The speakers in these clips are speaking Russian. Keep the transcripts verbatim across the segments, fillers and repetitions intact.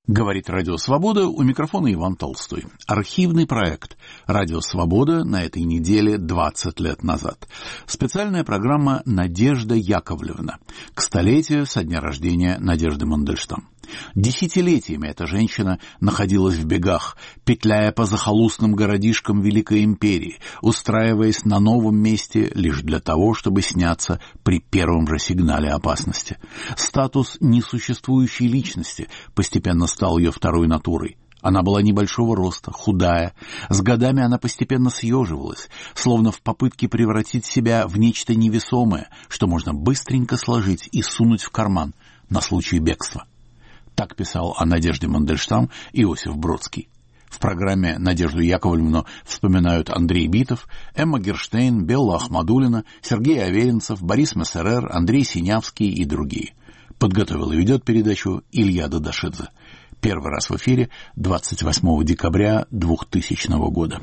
Говорит Радио Свобода, у микрофона Иван Толстой. Архивный проект Радио Свобода на этой неделе двадцать лет назад. Специальная программа «Надежда Яковлевна» к столетию со дня рождения Надежды Мандельштам. Десятилетиями эта женщина находилась в бегах, петляя по захолустным городишкам Великой Империи, устраиваясь на новом месте лишь для того, чтобы сняться при первом же сигнале опасности. Статус несуществующей личности постепенно стал ее второй натурой. Она была небольшого роста, худая. С годами она постепенно съеживалась, словно в попытке превратить себя в нечто невесомое, что можно быстренько сложить и сунуть в карман на случай бегства. Так писал о Надежде Мандельштам Иосиф Бродский. В программе «Надежду Яковлевну» вспоминают Андрей Битов, Эмма Герштейн, Белла Ахмадуллина, Сергей Аверинцев, Борис Мессерер, Андрей Синявский и другие. Подготовил и ведет передачу Илья Дадашидзе. Первый раз в эфире двадцать восьмого декабря двухтысячного года.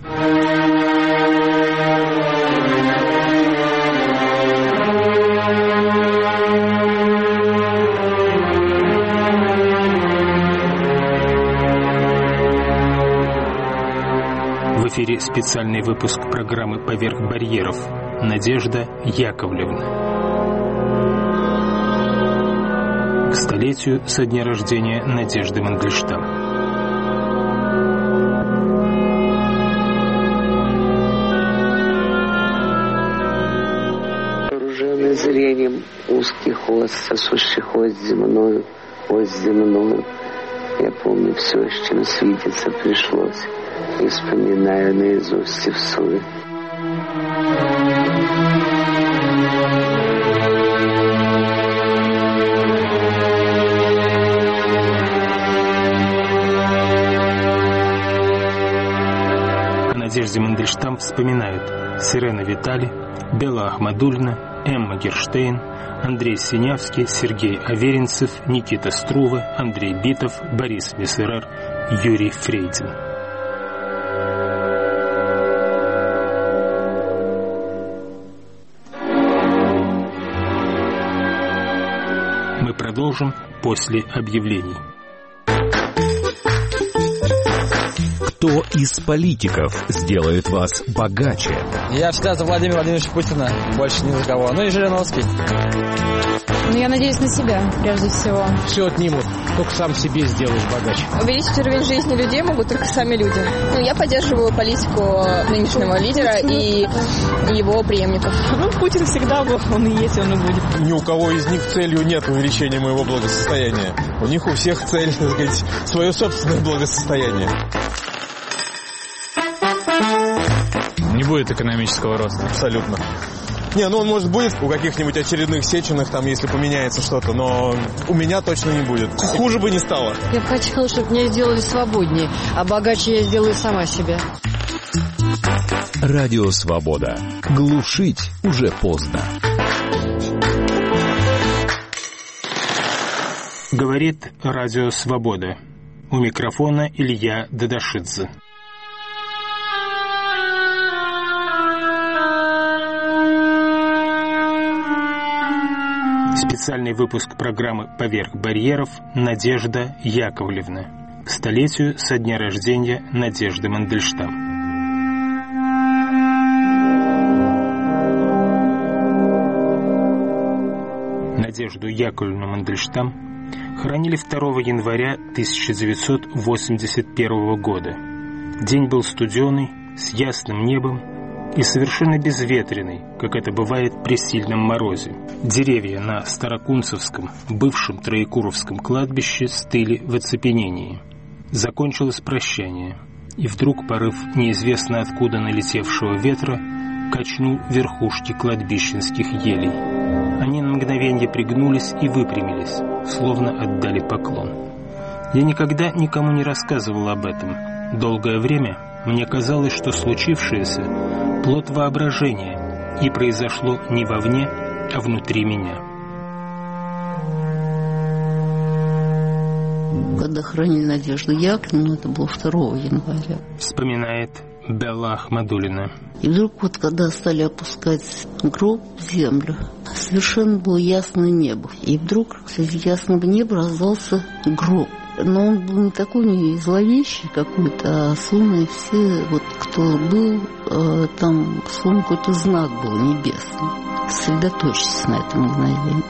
В эфире специальный выпуск программы «Поверх барьеров» «Надежда Яковлевна». К столетию со дня рождения Надежды Мандельштам. Вооруженный зрением узких ос, сосущих ось земную, ось земную, я помню все, с чем свидеться пришлось, и вспоминаю наизусть и всуе. Надежде Мандельштам вспоминают Сирена Витали, Белла Ахмадуллина, Эмма Герштейн, Андрей Синявский, Сергей Аверинцев, Никита Струве, Андрей Битов, Борис Мессерер, Юрий Фрейдин. Мы продолжим после объявлений. Кто из политиков сделает вас богаче? Я всегда за Владимира Владимировича Путина, больше ни за кого. Ну и Жириновский. Ну, я надеюсь на себя, прежде всего. Все отнимут, только сам себе сделаешь богаче. Увеличить уровень жизни людей могут только сами люди. Ну, я поддерживаю политику нынешнего лидера и его преемников. Ну, Путин всегда был, он и есть, он и будет. Ни у кого из них целью нет увеличения моего благосостояния. У них у всех цель, так сказать, свое собственное благосостояние. Не будет экономического роста. Абсолютно. Не, ну он, может, будет у каких-нибудь очередных Сеченых, там, если поменяется что-то, но у меня точно не будет. Хуже бы не стало. Я бы хотела, чтобы меня сделали свободнее, а богаче я сделаю сама себя. Радио Свобода. Глушить уже поздно. Говорит Радио Свобода. У микрофона Илья Дадашидзе. Специальный выпуск программы «Поверх барьеров» «Надежда Яковлевна» к столетию со дня рождения Надежды Мандельштам. Надежду Яковлевну Мандельштам хоронили второго января тысяча девятьсот восемьдесят первого года. День был студеный, с ясным небом и совершенно безветренный, как это бывает при сильном морозе. Деревья на Старокунцевском, бывшем Троекуровском кладбище стыли в оцепенении. Закончилось прощание, и вдруг порыв неизвестно откуда налетевшего ветра качнул верхушки кладбищенских елей. Они на мгновенье пригнулись и выпрямились, словно отдали поклон. Я никогда никому не рассказывал об этом. Долгое время мне казалось, что случившееся — плод воображения и произошло не вовне, а внутри меня. Когда хоронили Надежду Яковлевну, это было второго января. Вспоминает Белла Ахмадуллина. И вдруг вот когда стали опускать гроб в землю, совершенно было ясное небо. И вдруг среди ясного неба раздался гроб. Но он был не такой не зловещий какой-то, а словно все, вот кто был, там словно какой-то знак был небесный. Сосредоточьтесь на этом мгновении.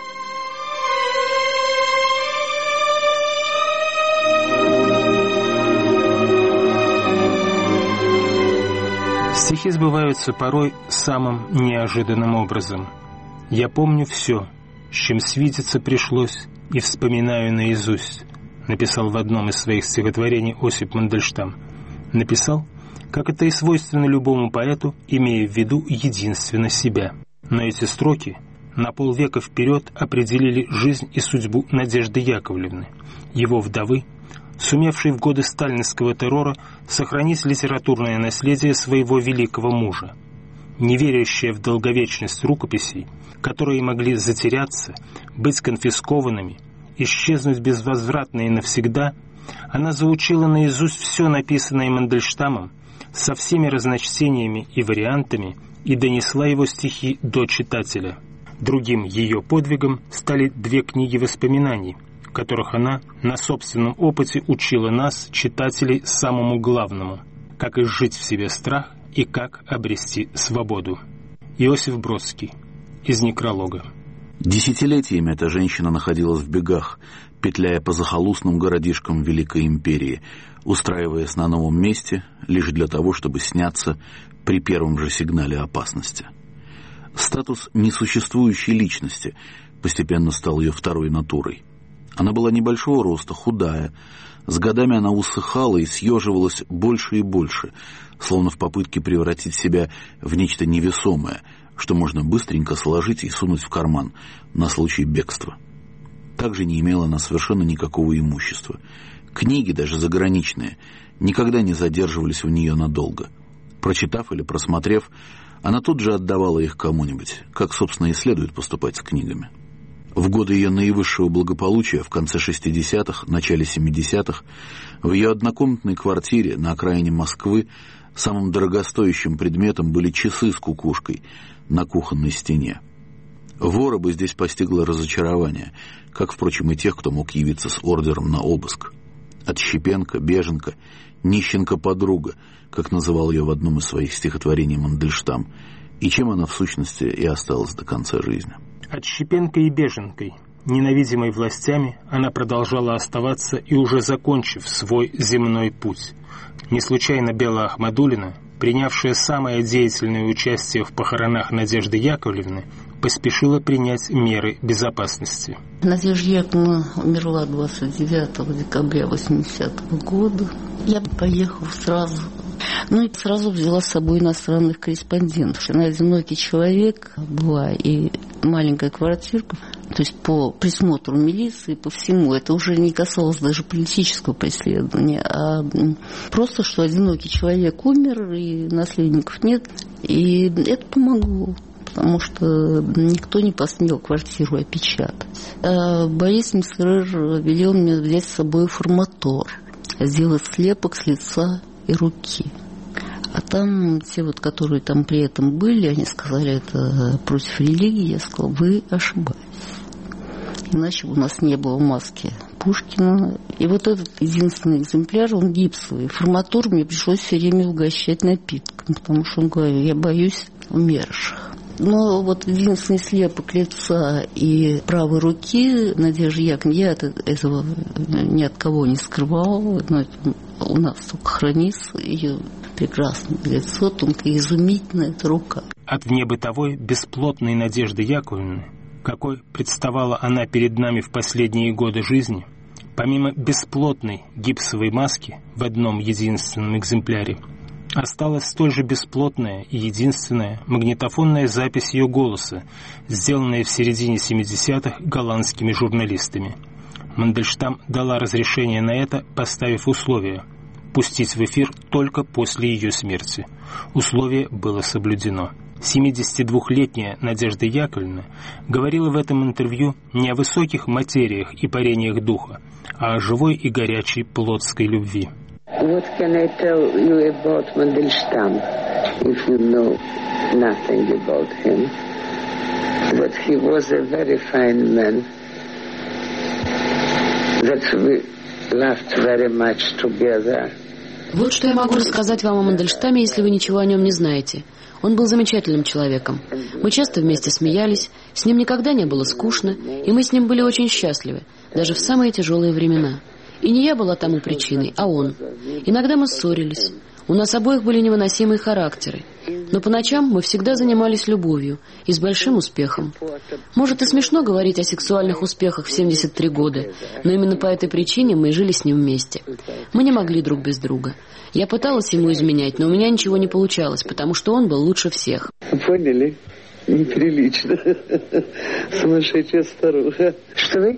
Стихи сбываются порой самым неожиданным образом. «Я помню все, с чем свидеться пришлось, и вспоминаю наизусть», написал в одном из своих стихотворений Осип Мандельштам. Написал, как это и свойственно любому поэту, имея в виду единственно себя. Но эти строки на полвека вперед определили жизнь и судьбу Надежды Яковлевны, его вдовы, сумевшей в годы сталинского террора сохранить литературное наследие своего великого мужа. Не верящая в долговечность рукописей, которые могли затеряться, быть конфискованными, исчезнуть безвозвратно и навсегда, она заучила наизусть все написанное Мандельштамом со всеми разночтениями и вариантами и донесла его стихи до читателя. Другим ее подвигом стали две книги воспоминаний, в которых она на собственном опыте учила нас, читателей, самому главному – как изжить в себе страх и как обрести свободу. Иосиф Бродский. Из некролога. Десятилетиями эта женщина находилась в бегах, петляя по захолустным городишкам Великой Империи, устраиваясь на новом месте лишь для того, чтобы сняться при первом же сигнале опасности. Статус несуществующей личности постепенно стал ее второй натурой. Она была небольшого роста, худая. С годами она усыхала и съеживалась больше и больше, словно в попытке превратить себя в нечто невесомое, что можно быстренько сложить и сунуть в карман на случай бегства. Также не имела она совершенно никакого имущества. Книги, даже заграничные, никогда не задерживались у нее надолго. Прочитав или просмотрев, она тут же отдавала их кому-нибудь, как, собственно, и следует поступать с книгами. В годы ее наивысшего благополучия, в конце шестидесятых, начале семидесятых, в ее однокомнатной квартире на окраине Москвы самым дорогостоящим предметом были часы с кукушкой на кухонной стене. Вора бы здесь постигло разочарование, как, впрочем, и тех, кто мог явиться с ордером на обыск. Отщепенка, беженка, нищенка-подруга, как называл ее в одном из своих стихотворений Мандельштам, и чем она в сущности и осталась до конца жизни. Отщепенкой и беженкой, ненавидимой властями, она продолжала оставаться и уже закончив свой земной путь. Не случайно Белла Ахмадуллина, принявшая самое деятельное участие в похоронах Надежды Яковлевны, поспешила принять меры безопасности. Надежда Яковлевна умерла двадцать девятого декабря восьмидесятого года. Я поехала сразу. Ну и сразу взяла с собой иностранных корреспондентов. Она одинокий человек была, и маленькая квартирка, то есть по присмотру милиции, по всему. Это уже не касалось даже политического преследования, а просто, что одинокий человек умер, и наследников нет. И это помогло, потому что никто не посмел квартиру опечатать. А Борис Мессерер велел мне взять с собой форматор, сделать слепок с лица и руки. А там те, вот, которые там при этом были, они сказали, это против религии. Я сказала, вы ошибаетесь. Иначе бы у нас не было маски Пушкина. И вот этот единственный экземпляр, он гипсовый. Форматур мне пришлось все время угощать напитком, потому что он говорил, я боюсь умерших. Но вот единственный слепок лица и правой руки Надежды Яковлевны, я этого ни от кого не скрывала, но у нас только хранится ее прекрасное лицо, тонкая, изумительная эта рука. От внебытовой, бесплотной Надежды Яковлевны, какой представала она перед нами в последние годы жизни, помимо бесплотной гипсовой маски в одном единственном экземпляре, осталась столь же бесплотная и единственная магнитофонная запись ее голоса, сделанная в середине семидесятых голландскими журналистами. Мандельштам дала разрешение на это, поставив условие – пустить в эфир только после ее смерти. Условие было соблюдено. семидесятидвухлетняя Надежда Яковлевна говорила в этом интервью не о высоких материях и парениях духа, а о живой и горячей плотской любви. What can I tell you about Mandelstam, if you know nothing about him? That he was a very fine man. That we laughed very much together. Вот что я могу рассказать вам о Мандельштаме, если вы ничего о нем не знаете. Он был замечательным человеком. Мы часто вместе смеялись, с ним никогда не было скучно, и мы с ним были очень счастливы, даже в самые тяжелые времена. И не я была тому причиной, а он. Иногда мы ссорились. У нас обоих были невыносимые характеры. Но по ночам мы всегда занимались любовью, и с большим успехом. Может, и смешно говорить о сексуальных успехах в семьдесят три года, но именно по этой причине мы и жили с ним вместе. Мы не могли друг без друга. Я пыталась ему изменять, но у меня ничего не получалось, потому что он был лучше всех. Поняли? Неприлично. Сумасшедшая старуха. Что вы?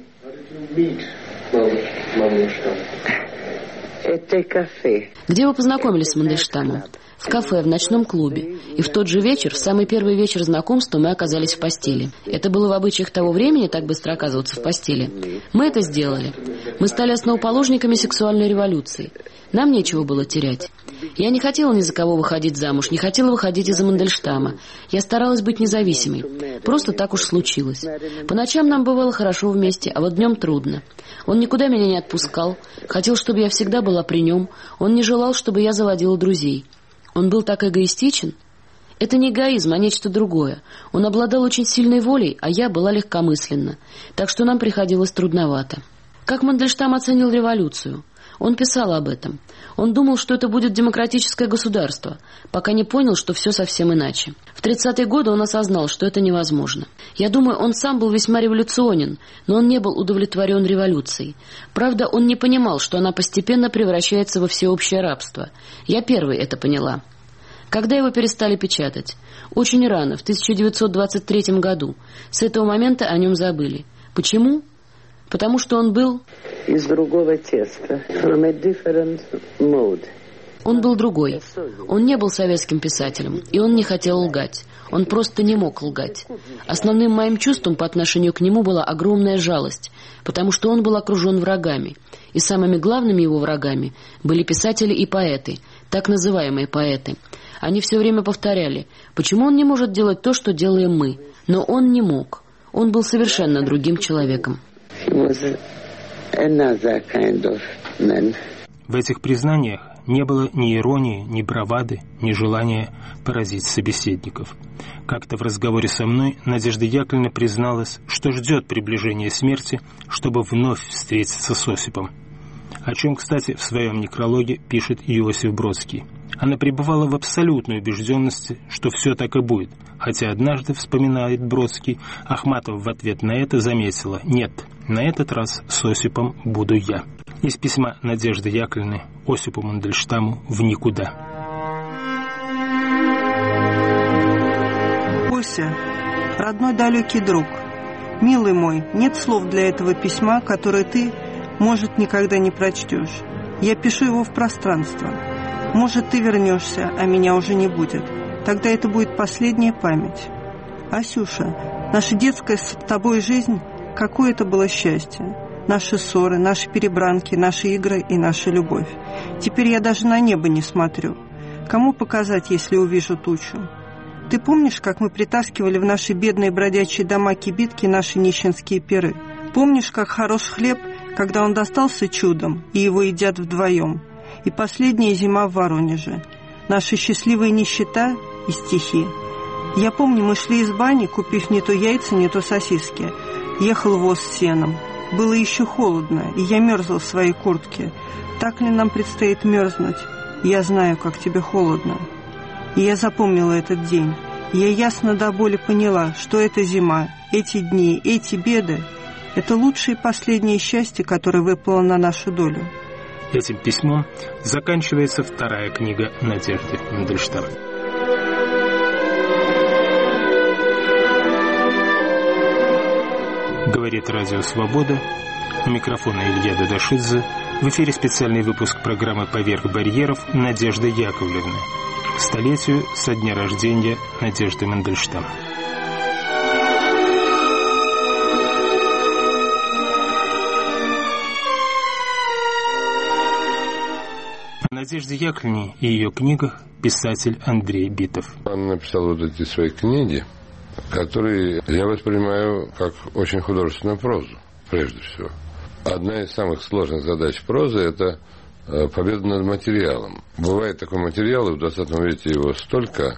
Это кафе. Где вы познакомились с Мандельштамом? В кафе, в ночном клубе. И в тот же вечер, в самый первый вечер знакомства, мы оказались в постели. Это было в обычаях того времени, так быстро оказываться в постели. Мы это сделали. Мы стали основоположниками сексуальной революции. Нам нечего было терять. Я не хотела ни за кого выходить замуж, не хотела выходить из-за Мандельштама. Я старалась быть независимой. Просто так уж случилось. По ночам нам бывало хорошо вместе, а вот днем трудно. Он никуда меня не отпускал, хотел, чтобы я всегда была при нем. Он не желал, чтобы я заводила друзей. Он был так эгоистичен. Это не эгоизм, а нечто другое. Он обладал очень сильной волей, а я была легкомысленна. Так что нам приходилось трудновато. Как Мандельштам оценил революцию? Он писал об этом. Он думал, что это будет демократическое государство, пока не понял, что все совсем иначе. В тридцатые годы он осознал, что это невозможно. Я думаю, он сам был весьма революционен, но он не был удовлетворен революцией. Правда, он не понимал, что она постепенно превращается во всеобщее рабство. Я первой это поняла. Когда его перестали печатать? Очень рано, в тысяча девятьсот двадцать третьем году. С этого момента о нем забыли. Почему? Потому что он был... из другого теста. From a different mode. Он был другой. Он не был советским писателем, и он не хотел лгать. Он просто не мог лгать. Основным моим чувством по отношению к нему была огромная жалость, потому что он был окружен врагами. И самыми главными его врагами были писатели и поэты, так называемые поэты. Они все время повторяли, почему он не может делать то, что делаем мы. Но он не мог. Он был совершенно другим человеком. Kind of в этих признаниях не было ни иронии, ни бравады, ни желания поразить собеседников. Как-то в разговоре со мной Надежда Яковлевна призналась, что ждет приближения смерти, чтобы вновь встретиться с Осипом. О чем, кстати, в своем некрологе пишет Иосиф Бродский. Она пребывала в абсолютной убежденности, что все так и будет, хотя однажды, вспоминает Бродский, Ахматова в ответ на это заметила: «Нет, на этот раз с Осипом буду я». Из письма Надежды Яковлевны Осипу Мандельштаму в никуда. Ося, родной далекий друг, милый мой, нет слов для этого письма, которое ты, может, никогда не прочтешь. Я пишу его в пространство. Может, ты вернешься, а меня уже не будет. Тогда это будет последняя память. Асюша, наша детская с тобой жизнь, какое это было счастье. Наши ссоры, наши перебранки, наши игры и наша любовь. Теперь я даже на небо не смотрю. Кому показать, если увижу тучу? Ты помнишь, как мы притаскивали в наши бедные бродячие дома кибитки наши нищенские пиры? Помнишь, как хорош хлеб, когда он достался чудом, и его едят вдвоем? И последняя зима в Воронеже. Наша счастливая нищета и стихи. Я помню, мы шли из бани, купив не то яйца, не то сосиски. Ехал воз с сеном. Было еще холодно, и я мерзла в своей куртке. Так ли нам предстоит мерзнуть? Я знаю, как тебе холодно. И я запомнила этот день. И я ясно до боли поняла, что эта зима, эти дни, эти беды — это лучшее и последнее счастье, которое выпало на нашу долю. Этим письмом заканчивается вторая книга Надежды Мандельштама. Говорит Радио Свобода. У микрофона Илья Дадашидзе. В эфире специальный выпуск программы «Поверх барьеров» Надежда Яковлевна. К столетию со дня рождения Надежды Мандельштам. О Надежде Яковлевне и ее книгах писатель Андрей Битов. Она написала вот эти свои книги, которые я воспринимаю как очень художественную прозу, прежде всего. Одна из самых сложных задач прозы – это победа над материалом. Бывает такой материал, и в двадцатом веке его столько,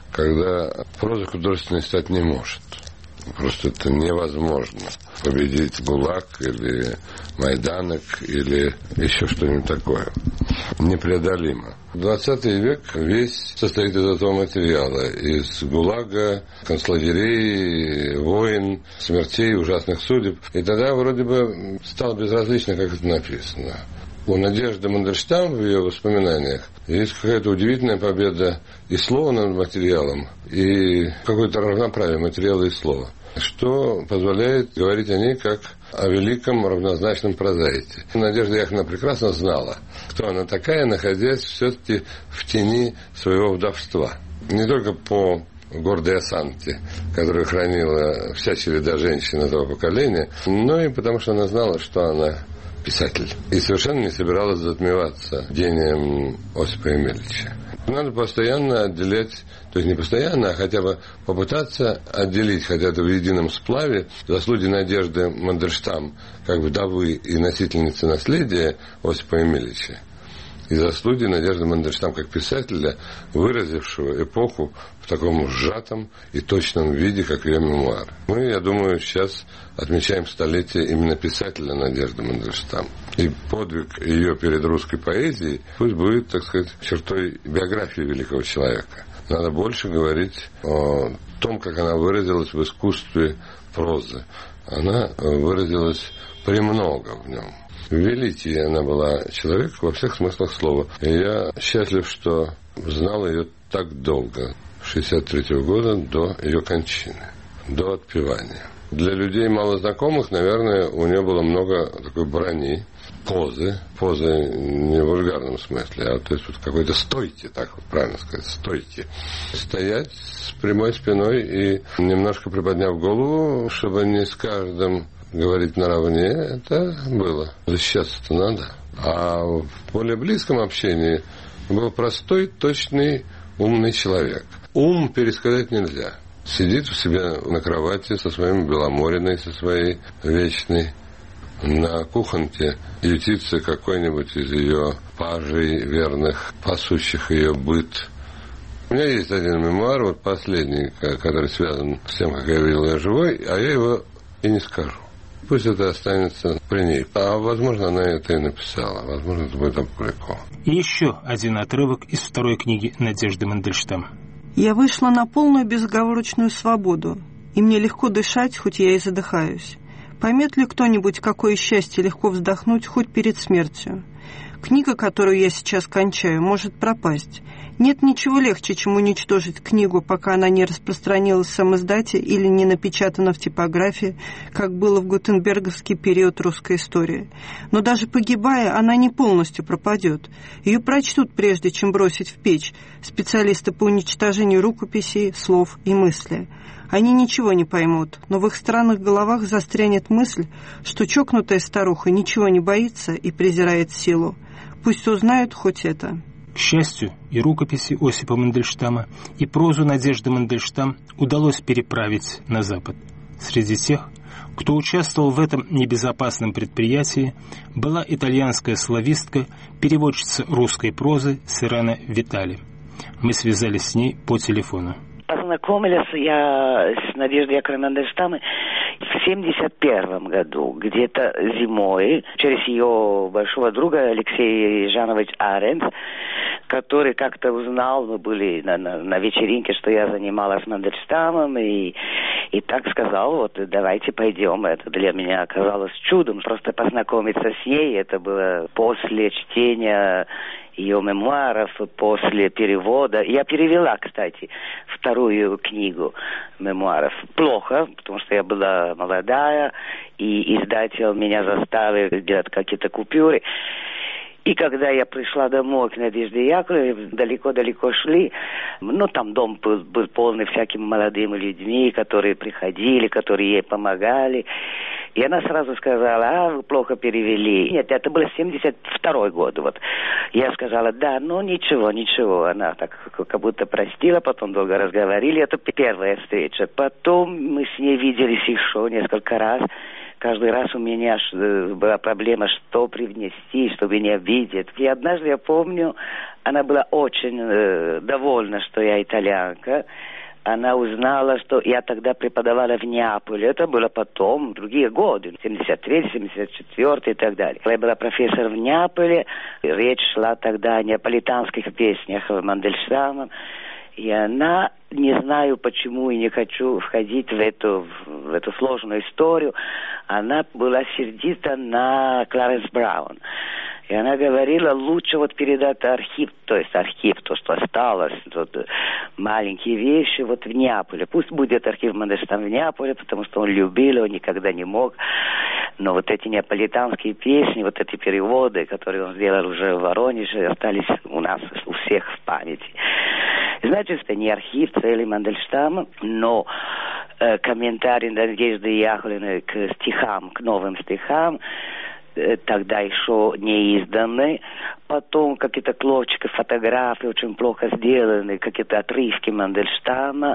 когда проза художественной стать не может. Просто это невозможно. Победить ГУЛАГ или Майданок или еще что-нибудь такое. Непреодолимо. двадцатый век весь состоит из этого материала. Из ГУЛАГа, концлагерей, войн, смертей, ужасных судеб. И тогда вроде бы стало безразлично, как это написано. У Надежды Мандельштам в ее воспоминаниях есть какая-то удивительная победа и слова над материалом, и какое-то равноправие материала и слова, что позволяет говорить о ней как о великом равнозначном прозаике. Надежда Яковлевна прекрасно знала, кто она такая, находясь все-таки в тени своего вдовства. Не только по гордой осанке, которую хранила вся череда женщин этого поколения, но и потому, что она знала, что она писатель. И совершенно не собиралась затмеваться гением Осипа Емельча. Надо постоянно отделять, то есть не постоянно, а хотя бы попытаться отделить, хотя это в едином сплаве, заслуги Надежды Мандельштам, как вдовы и носительницы наследия Осипа Емельча, и заслуги Надежды Мандельштам как писателя, выразившего эпоху в таком сжатом и точном виде, как ее мемуары. Мы, я думаю, сейчас отмечаем столетие именно писателя Надежды Мандельштам. И подвиг ее перед русской поэзией пусть будет, так сказать, чертой биографии великого человека. Надо больше говорить о том, как она выразилась в искусстве прозы. Она выразилась премного в нем. Великий она была человек во всех смыслах слова. И я счастлив, что знал ее так долго, с шестьдесят третьего года до ее кончины, до отпевания. Для людей малознакомых, наверное, у нее было много такой брони, позы, позы не в вульгарном смысле, а то есть вот какой-то стойки, так вот правильно сказать, стойки. Стоять с прямой спиной и немножко приподняв голову, чтобы не с каждым говорить наравне, это было. Защищаться-то надо. А в более близком общении был простой, точный, умный человек. Ум пересказать нельзя. Сидит у себя на кровати со своим Беломориной, со своей вечной. На кухонке ютится какой-нибудь из ее пажей верных, пасущих ее быт. У меня есть один мемуар, вот последний, который связан с тем, как я видел ее живой, а я его и не скажу. Пусть это останется при ней. А, возможно, она это и написала. Возможно, это будет опубликовано. И еще один отрывок из второй книги Надежды Мандельштам. «Я вышла на полную безоговорочную свободу, и мне легко дышать, хоть я и задыхаюсь. Поймет ли кто-нибудь, какое счастье легко вздохнуть хоть перед смертью? Книга, которую я сейчас кончаю, может пропасть. Нет ничего легче, чем уничтожить книгу, пока она не распространилась в самоиздате или не напечатана в типографии, как было в гутенберговский период русской истории. Но даже погибая, она не полностью пропадет. Ее прочтут, прежде чем бросить в печь, специалисты по уничтожению рукописей, слов и мыслей. Они ничего не поймут, но в их странных головах застрянет мысль, что чокнутая старуха ничего не боится и презирает силу. Пусть узнают хоть это». К счастью, и рукописи Осипа Мандельштама, и прозу Надежды Мандельштам удалось переправить на Запад. Среди тех, кто участвовал в этом небезопасном предприятии, была итальянская славистка, переводчица русской прозы Сирена Витали. Мы связались с ней по телефону. Познакомилась я с Надеждой Яковлевной Мандельштам в семьдесят первом году, где-то зимой, через ее большого друга Алексея Жановича Арендт, который как-то узнал, мы были на, на, на вечеринке, что я занималась Мандельштамом, и, и так сказал, вот давайте пойдем. Это для меня оказалось чудом, просто познакомиться с ней. Это было после чтения ее мемуаров, после перевода. Я перевела, кстати, вторую книгу мемуаров. Плохо, потому что я была молодая, и издатель меня заставил делать какие-то купюры. И когда я пришла домой к Надежде Яковлевне, далеко-далеко шли, ну, там дом был, был полный всякими молодыми людьми, которые приходили, которые ей помогали. И она сразу сказала: а, вы плохо перевели. Нет, это был семьдесят второй год. Вот. Я сказала: да, ну, ничего, ничего. Она так как будто простила, потом долго разговаривали. Это первая встреча. Потом мы с ней виделись еще несколько раз. Каждый раз у меня была проблема, что привнести, чтобы не обидеть. И однажды, я помню, она была очень э, довольна, что я итальянка. Она узнала, что я тогда преподавала в Неаполе. Это было потом, другие годы, семьдесят третий, семьдесят четвёртый и так далее. Я была профессор в Неаполе. Речь шла тогда о неаполитанских песнях Мандельштама. И она, не знаю почему и не хочу входить в эту, в эту сложную историю, она была сердита на Кларенс Браун. И она говорила, лучше вот передать архив, то есть архив, то, что осталось, вот, маленькие вещи, вот в Неаполе. Пусть будет архив Мандельштама в Неаполе, потому что он любил, он никогда не мог. Но вот эти неаполитанские песни, вот эти переводы, которые он сделал уже в Воронеже, остались у нас, у всех в памяти. Значит, это не архив цели Мандельштама, но э, комментарий Надежды Яковлевны к стихам, к новым стихам, тогда еще не изданы, потом какие-то клочки, фотографии очень плохо сделаны, какие-то отрывки Мандельштама.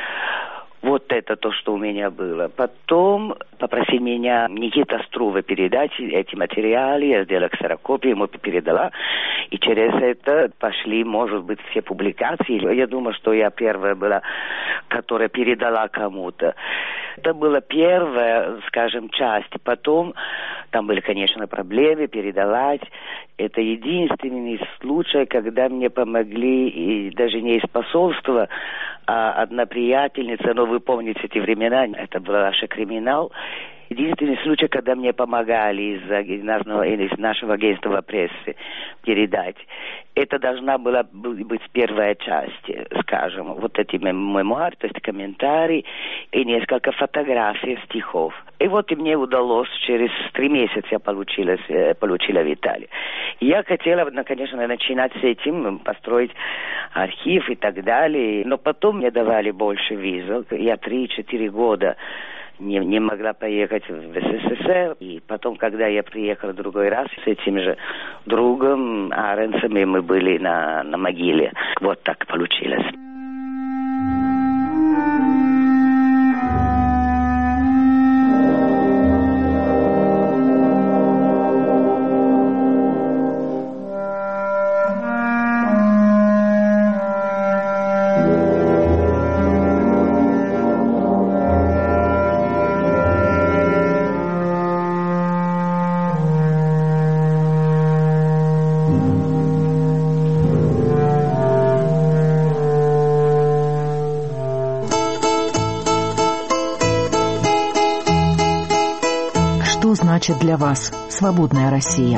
Вот это то, что у меня было. Потом попросил меня Никита Струве передать эти материалы. Я сделала ксерокопию, ему передала. И через это пошли, может быть, все публикации. Я думаю, что я первая была, которая передала кому-то. Это была первая, скажем, часть. Потом там были, конечно, проблемы передавать. Это единственный случай, когда мне помогли, и даже не из посольства, а одна приятельница, но вы помните эти времена, это был наш криминал. Единственный случай, когда мне помогали из, нашего, из нашего агентства прессы передать. Это должна была быть первая часть, скажем, вот эти мемуары, то есть комментарии и несколько фотографий стихов. И вот и мне удалось, через три месяца я получила, получила в Италии. Я хотела, конечно, начинать с этим, построить архив и так далее, но потом мне давали больше визу. Я три-четыре года Не, не могла поехать в СССР. И потом, когда я приехала в другой раз с этим же другом Аренцем, и мы были на, на могиле. Вот так получилось. Значит для вас свободная Россия?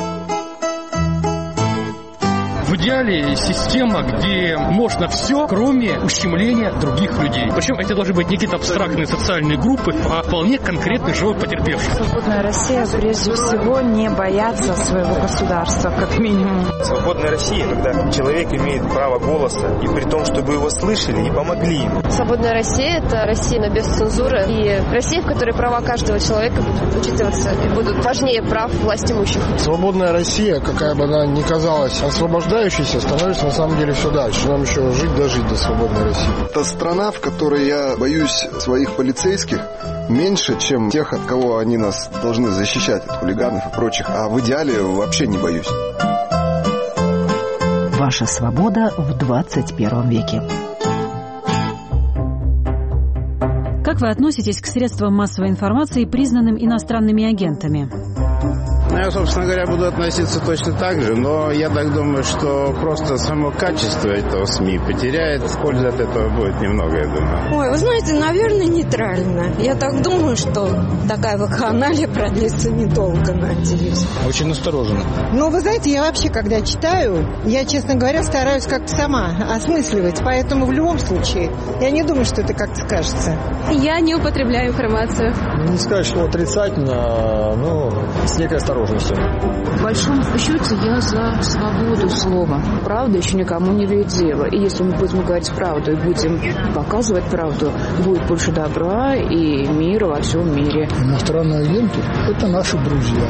В идеале система, где можно все, кроме ущемления других людей. Причем это должны быть не какие-то абстрактные социальные группы, а вполне конкретный живой потерпевший. Свободная Россия прежде всего не бояться своего государства, как минимум. Свободная Россия, когда человек имеет право голоса, и при том, чтобы его слышали и помогли ему. Свободная Россия – это Россия, но без цензуры, и Россия, в которой права каждого человека будут учитываться и будут важнее прав властимущих. Свободная Россия, какая бы она ни казалась освобождающей, становится на самом деле все дальше. Нам еще жить дожить до свободной России. Это страна, в которой я боюсь своих полицейских меньше, чем тех, от кого они нас должны защищать, от хулиганов и прочих. А в идеале вообще не боюсь. Ваша свобода в двадцать первом веке. Как вы относитесь к средствам массовой информации, признанным иностранными агентами? Я, собственно говоря, буду относиться точно так же, но я так думаю, что просто само качество этого СМИ потеряет, пользы от этого будет немного, я думаю. Ой, вы знаете, наверное, нейтрально. Я так думаю, что такая вакханалия продлится недолго, надеюсь. Очень настороженно. Ну, вы знаете, я вообще, когда читаю, я, честно говоря, стараюсь как-то сама осмысливать, поэтому в любом случае я не думаю, что это как-то скажется. Я не употребляю информацию. Не сказать, что отрицательно, но с некой осторожностью. В большом счете я за свободу слова. Правда еще никому не имеет дела. И если мы будем говорить правду и будем показывать правду, будет больше добра и мира во всем мире. Иностранные агенты – это наши друзья.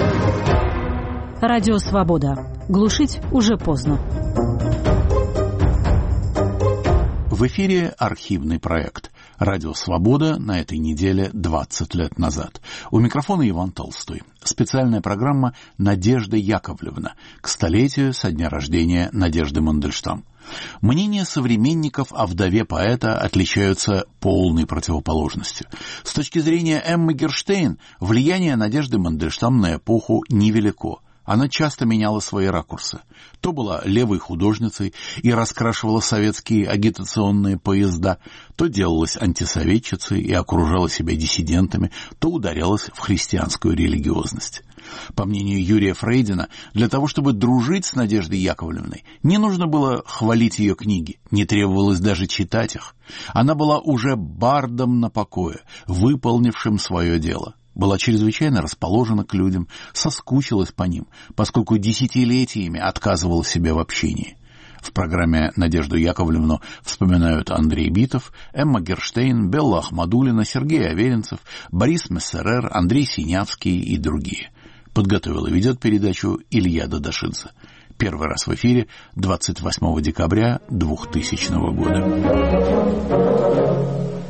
Радио «Свобода». Глушить уже поздно. В эфире архивный проект. Радио «Свобода» на этой неделе двадцать лет назад. У микрофона Иван Толстой. Специальная программа «Надежда Яковлевна» к столетию со дня рождения Надежды Мандельштам. Мнения современников о вдове поэта отличаются полной противоположностью. С точки зрения Эммы Герштейн, влияние Надежды Мандельштам на эпоху невелико. Она часто меняла свои ракурсы. То была левой художницей и раскрашивала советские агитационные поезда, то делалась антисоветчицей и окружала себя диссидентами, то ударялась в христианскую религиозность. По мнению Юрия Фрейдина, для того, чтобы дружить с Надеждой Яковлевной, не нужно было хвалить ее книги, не требовалось даже читать их. Она была уже бардом на покое, выполнившим свое дело. Была чрезвычайно расположена к людям, соскучилась по ним, поскольку десятилетиями отказывала себе в общении. В программе «Надежду Яковлевну» вспоминают Андрей Битов, Эмма Герштейн, Белла Ахмадуллина, Сергей Аверинцев, Борис Мессерер, Андрей Синявский и другие. Подготовил и ведет передачу Илья Дадашидзе. Первый раз в эфире двадцать восьмого декабря двухтысячного года.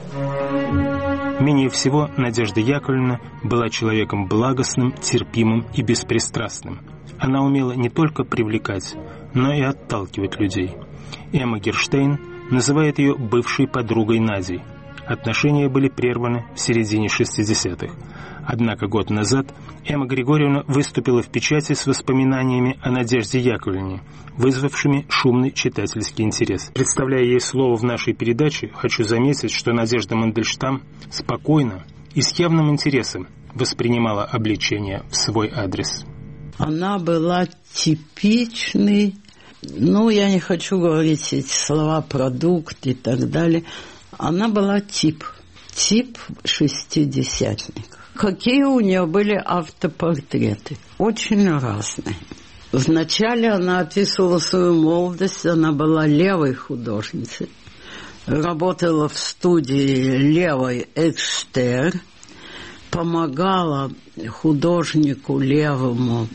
Менее всего Надежда Яковлевна была человеком благостным, терпимым и беспристрастным. Она умела не только привлекать, но и отталкивать людей. Эмма Герштейн называет ее бывшей подругой Надей. Отношения были прерваны в середине шестидесятых. Однако год назад Эмма Григорьевна выступила в печати с воспоминаниями о Надежде Яковлевне, вызвавшими шумный читательский интерес. Представляя ей слово в нашей передаче, хочу заметить, что Надежда Мандельштам спокойно и с явным интересом воспринимала обличение в свой адрес. Она была типичный, ну, я не хочу говорить эти слова, продукт и так далее. Она была тип, тип шестидесятник. Какие у нее были автопортреты? Очень разные. Вначале она описывала свою молодость, она была левой художницей. Работала в студии левой Экштер, помогала художнику левому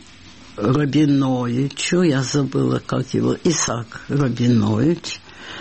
Рабиновичу, я забыла, как его, Исаак Рабинович.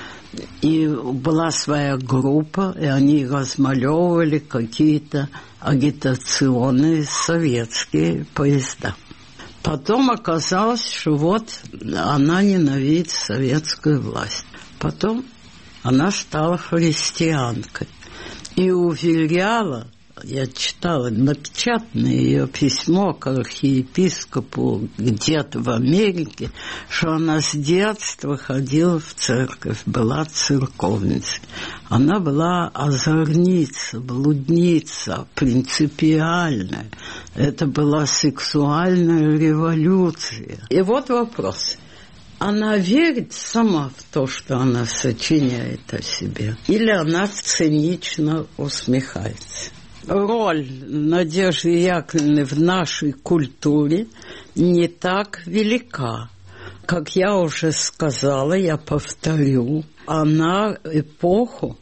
И была своя группа, и они размалевывали какие-то агитационные советские поезда. Потом оказалось, что вот она ненавидит советскую власть. Потом она стала христианкой и уверяла, я читала напечатанное ее письмо к архиепископу где-то в Америке, что она с детства ходила в церковь, была церковницей. Она была озорница, блудница, принципиальная. Это была сексуальная революция. И вот вопрос. Она верит сама в то, что она сочиняет о себе? Или она цинично усмехается? Роль Надежды Яковлевны в нашей культуре не так велика. Как я уже сказала, я повторю, она эпоху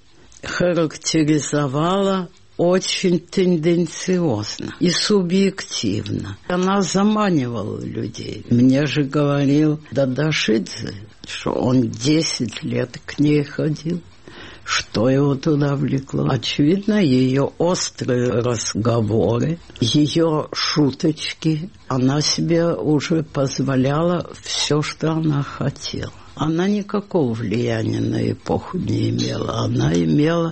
характеризовала очень тенденциозно и субъективно. Она заманивала людей. Мне же говорил Дадашидзе, что он десять лет к ней ходил. Что его туда влекло? Очевидно, ее острые разговоры, ее шуточки. Она себе уже позволяла все, что она хотела. Она никакого влияния на эпоху не имела. Она имела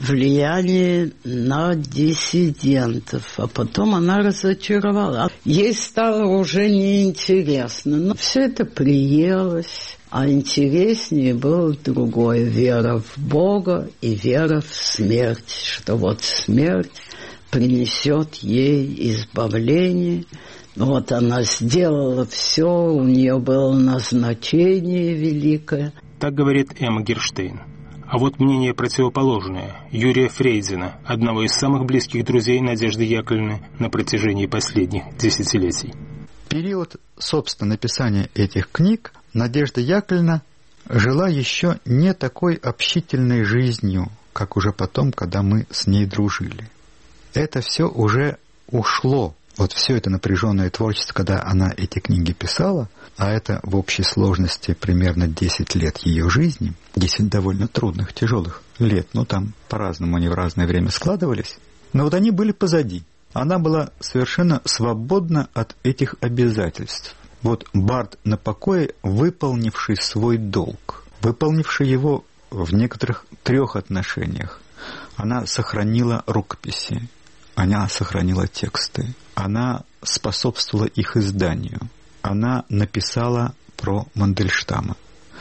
влияние на диссидентов. А потом она разочаровала. Ей стало уже неинтересно. Но все это приелось. А интереснее было другое. Вера в Бога и вера в смерть. Что вот смерть принесет ей избавление. Вот она сделала все, у нее было назначение великое. Так говорит Эмма Герштейн. А вот мнение противоположное Юрия Фрейдина, одного из самых близких друзей Надежды Яковлевны на протяжении последних десятилетий. В период, собственно, написания этих книг Надежда Яковлевна жила еще не такой общительной жизнью, как уже потом, когда мы с ней дружили. Это все уже ушло. вот все это напряженное творчество, когда она эти книги писала, а это в общей сложности примерно десять лет ее жизни, десять довольно трудных, тяжелых лет, ну там по-разному они в разное время складывались, но вот они были позади. Она была совершенно свободна от этих обязательств. Вот бард на покое, выполнивший свой долг, выполнивший его в некоторых трех отношениях. Она сохранила рукописи, она сохранила тексты, она способствовала их изданию, она написала про Мандельштама.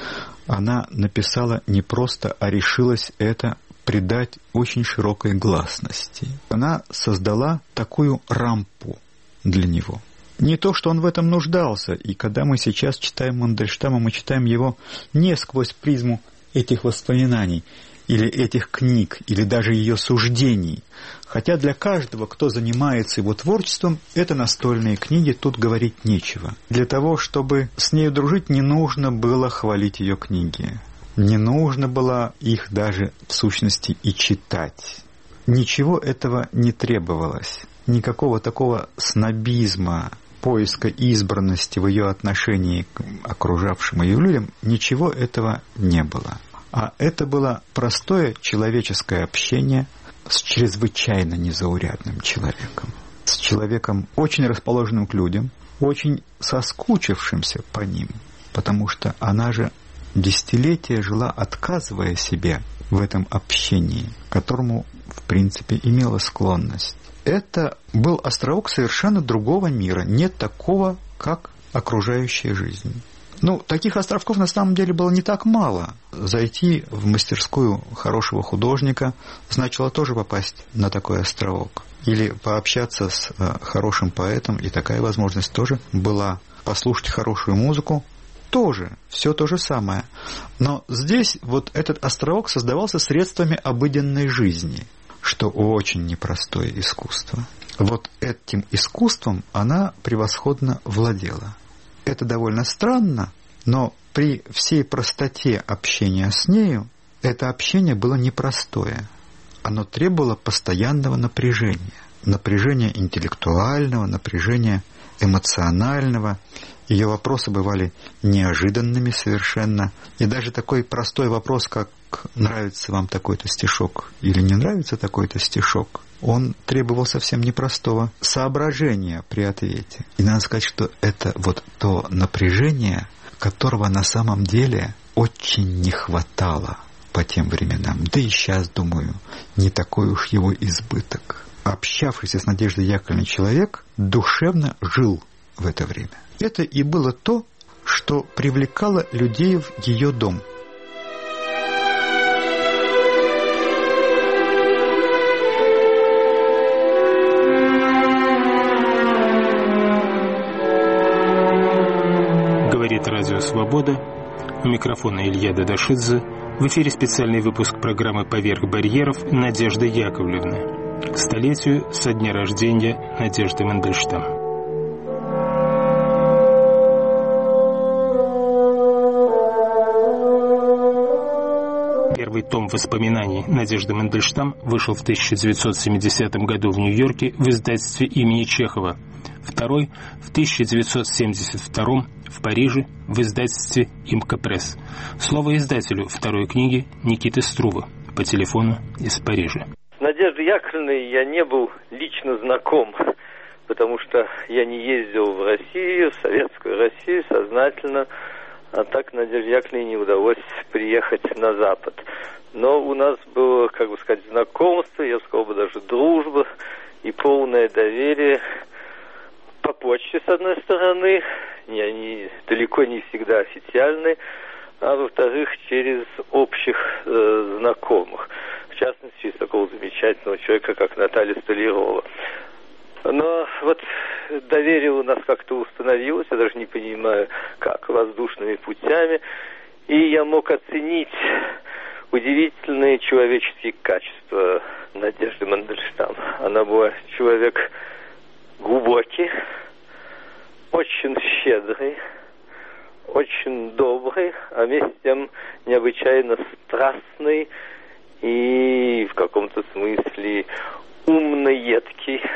Она написала не просто, а решилась это придать очень широкой гласности. Она создала такую рампу для него. Не то, что он в этом нуждался, и когда мы сейчас читаем Мандельштама, мы читаем его не сквозь призму этих воспоминаний, или этих книг, или даже ее суждений. Хотя для каждого, кто занимается его творчеством, это настольные книги, тут говорить нечего. Для того, чтобы с нею дружить, не нужно было хвалить ее книги. Не нужно было их даже в сущности и читать. Ничего этого не требовалось. Никакого такого снобизма, поиска избранности в ее отношении к окружавшим ее людям, ничего этого не было. А это было простое человеческое общение с чрезвычайно незаурядным человеком. С человеком, очень расположенным к людям, очень соскучившимся по ним. Потому что она же десятилетия жила, отказывая себе в этом общении, к которому, в принципе, имела склонность. Это был островок совершенно другого мира, не такого, как окружающая жизнь. Ну, таких островков на самом деле было не так мало. Зайти в мастерскую хорошего художника значило тоже попасть на такой островок. Или пообщаться с хорошим поэтом, и такая возможность тоже была. Послушать хорошую музыку тоже, все то же самое. Но здесь вот этот островок создавался средствами обыденной жизни, что очень непростое искусство. Вот этим искусством она превосходно владела. Это довольно странно, но при всей простоте общения с нею это общение было непростое. Оно требовало постоянного напряжения. Напряжения интеллектуального, напряжения эмоционального. Ее вопросы бывали неожиданными совершенно. И даже такой простой вопрос, как «нравится вам такой-то стишок» или «не нравится такой-то стишок», он требовал совсем непростого соображения при ответе. И надо сказать, что это вот то напряжение, которого на самом деле очень не хватало по тем временам. Да и сейчас, думаю, не такой уж его избыток. Общавшийся с Надеждой Яковлевной человек душевно жил в это время. Это и было то, что привлекало людей в ее дом. Говорит Радио Свобода. У микрофона Илья Дадашидзе. В эфире специальный выпуск программы «Поверх барьеров» Надежда Яковлевна. К столетию со дня рождения Надежды Мандельштам. Первый том воспоминаний Надежды Мандельштам вышел в тысяча девятьсот семидесятом году в Нью-Йорке в издательстве имени Чехова. Второй в тысяча девятьсот семьдесят втором в Париже в издательстве «Имка Пресс». Слово издателю второй книги Никиты Струва по телефону из Парижа. С Надеждой Яковлевной я не был лично знаком, потому что я не ездил в Россию, в Советскую Россию сознательно, а так Надежде Яковлевне не удалось приехать на Запад. Но у нас было, как бы сказать, знакомство, я сказал бы даже дружба и полное доверие по почте, с одной стороны, не, они далеко не всегда официальные, а во-вторых, через общих э, знакомых. В частности, из такого замечательного человека, как Наталья Столярова. Но вот доверие у нас как-то установилось, я даже не понимаю, как, воздушными путями. И я мог оценить удивительные человеческие качества Надежды Мандельштам. Она была человек глубокий, очень щедрый, очень добрый, а вместе с тем необычайно страстный и в каком-то смысле умно-едкий,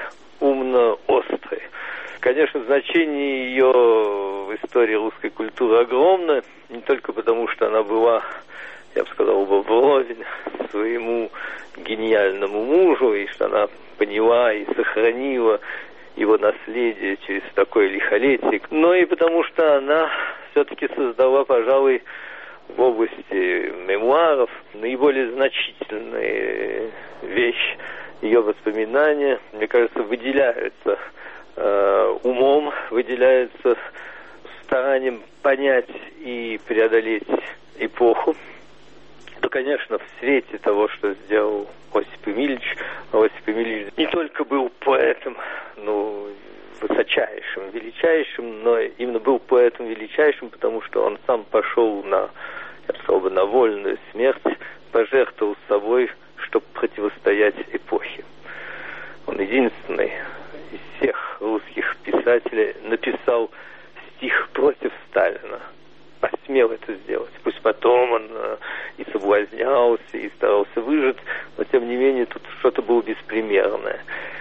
умно-острой. Конечно, значение ее в истории русской культуры огромное, не только потому, что она была, я бы сказал, вровень своему гениальному мужу, и что она поняла и сохранила его наследие через такое лихолетие, но и потому, что она все-таки создала, пожалуй, в области мемуаров наиболее значительная вещь. Ее воспоминания, мне кажется, выделяются э, умом, выделяются старанием понять и преодолеть эпоху. То, конечно, в свете того, что сделал Осип Эмильевич, Осип Эмильевич не только был поэтом, ну, высочайшим, величайшим, но именно был поэтом величайшим, потому что он сам пошел на, я бы сказал бы, на вольную смерть, пожертвовал собой, чтобы противостоять эпохе. Он единственный из всех русских писателей написал стих против Сталина. Посмел это сделать. Пусть потом он э, и соблазнялся, и старался выжить, но тем не менее тут что-то было беспримерное.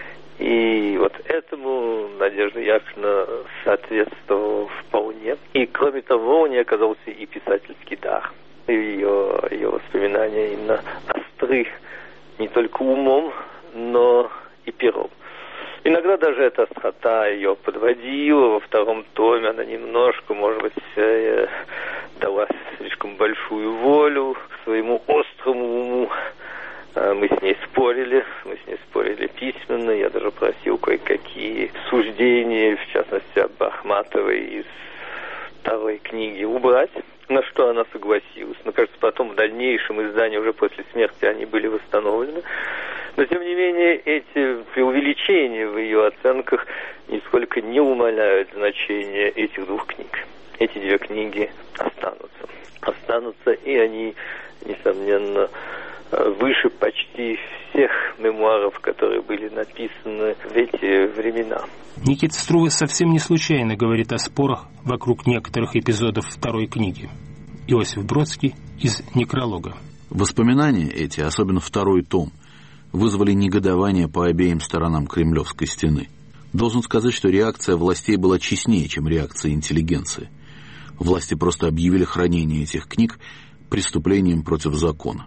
И вот этому Надежда Яковлевна соответствовала вполне. И кроме того, у нее оказался и писательский дар. И ее, ее воспоминания именно остры не только умом, но и пером. Иногда даже эта острота ее подводила. Во втором томе она немножко, может быть, э, дала слишком большую волю своему острому уму. Э, мы с ней спорили, мы с ней спорили письменно. Я даже просил кое-какие суждения, в частности, об Ахматовой из второй книги убрать, на что она согласилась. Но, кажется, потом в дальнейшем издании, уже после смерти, они были восстановлены. Но, тем не менее, эти преувеличения в ее оценках нисколько не умаляют значение этих двух книг. Эти две книги останутся. Останутся, и они, несомненно, выше почти всех мемуаров, которые были написаны в эти времена. Никита Струве совсем не случайно говорит о спорах вокруг некоторых эпизодов второй книги. Иосиф Бродский из «Некролога». Воспоминания эти, особенно второй том, вызвали негодование по обеим сторонам Кремлевской стены. Должен сказать, что реакция властей была честнее, чем реакция интеллигенции. Власти просто объявили хранение этих книг преступлением против закона.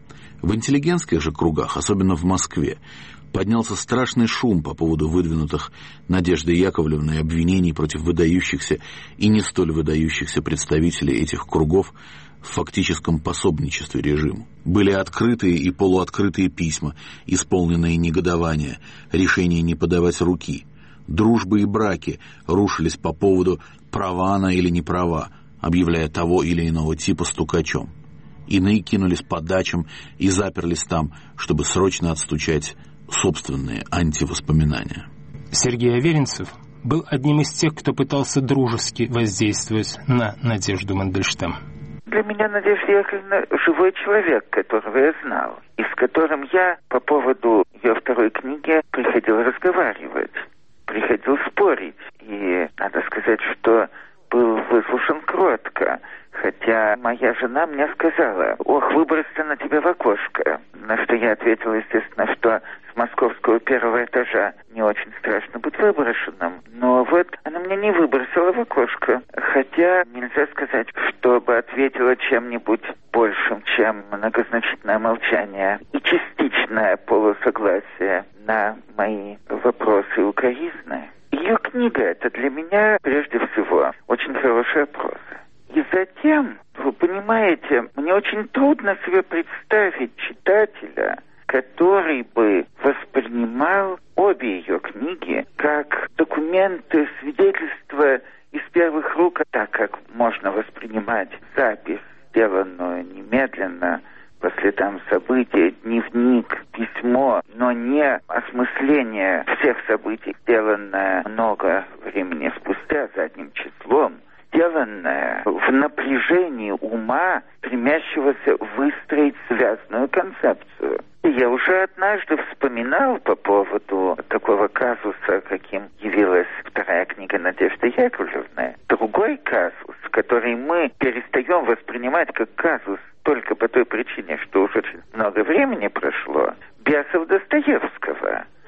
В интеллигентских же кругах, особенно в Москве, поднялся страшный шум по поводу выдвинутых Надеждой Яковлевной обвинений против выдающихся и не столь выдающихся представителей этих кругов в фактическом пособничестве режиму. Были открытые и полуоткрытые письма, исполненные негодования, решение не подавать руки. Дружбы и браки рушились по поводу права она или не права, объявляя того или иного типа стукачом. Иные кинулись по дачам и заперлись там, чтобы срочно отстучать собственные антивоспоминания. Сергей Аверинцев был одним из тех, кто пытался дружески воздействовать на Надежду Мандельштам. Для меня Надежда Яковлевна живой человек, которого я знал, и с которым я по поводу ее второй книги приходил разговаривать, приходил спорить. И надо сказать, что был выслушан кротко. Хотя моя жена мне сказала: ох, выбросься на тебя в окошко. На что я ответил, естественно, что с московского первого этажа не очень страшно быть выброшенным. Но вот она меня не выбросила в окошко. Хотя нельзя сказать, чтобы ответила чем-нибудь большим, чем многозначительное молчание и частичное полусогласие на мои вопросы укоризны. Ее книга — это для меня, прежде всего, очень хорошая проза. И затем, вы понимаете, мне очень трудно себе представить читателя, который бы воспринимал обе ее книги как документы, свидетельства из первых рук, так как можно воспринимать запись, сделанную немедленно по следам событий, дневник, письмо, но не осмысление всех событий, сделанное много времени спустя, задним числом, сделанное в напряжении ума, стремящегося выстроить связанную концепцию. И я уже однажды вспоминал по поводу такого казуса, каким явилась вторая книга Надежды Яковлевны. Другой казус, который мы перестаем воспринимать как казус только по той причине, что уже очень много времени прошло, Бесов Достоевского.